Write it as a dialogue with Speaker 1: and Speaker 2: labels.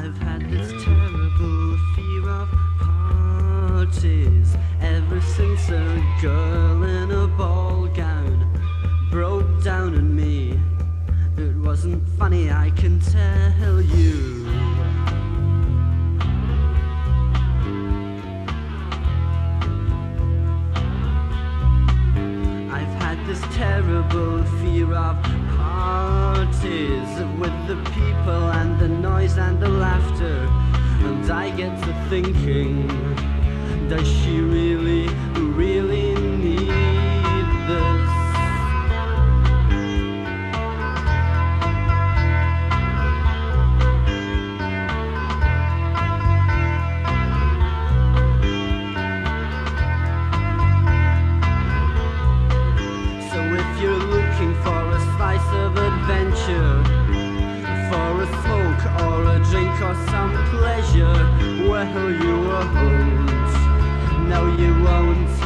Speaker 1: I've had this terrible fear of parties ever since a girl in a ball gown broke down on me. It wasn't funny, I can tell you. I've had this terrible fear of parties with the people and the noise and the laughter, and I get to thinking, does she really, really need this? So if you're looking for a slice of adventure, for a smoke or a drink or some pleasure, well, you won't. No, you won't.